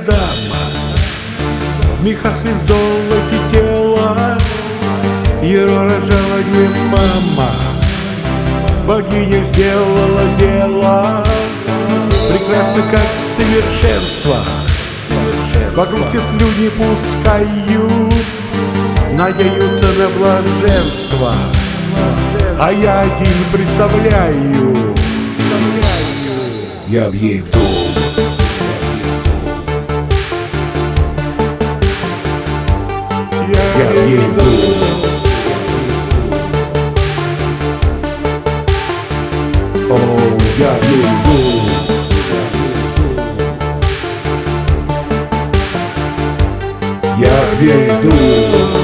дама, в мехах и золоте тела, ее рожала не мама, богиня сделала дело, прекрасно как совершенство. Вокруг все слюни пускают, надеются на блаженство, а я один представляю, я б ей в дом. Я б ей в дом. О, я б ей в дом. Я б ей в дом.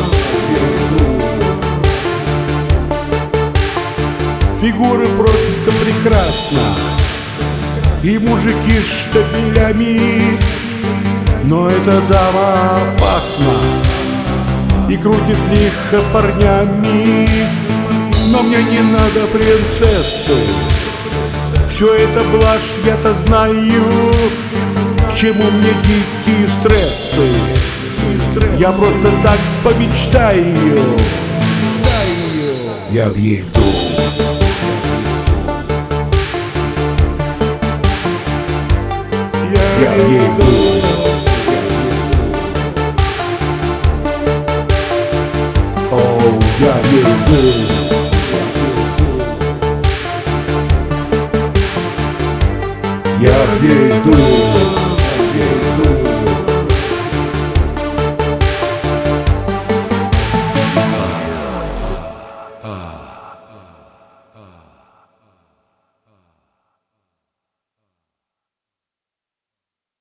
Фигура просто прекрасна, и мужики штабелями, но эта дама опасна и крутит лихо парнями. Но мне не надо принцессы, все это блажь, я-то знаю, к чему мне дикие стрессы. Я просто так помечтаю, я б ей в дом. Я б ей в дом. О, я б ей в дом. Я б ей в дом.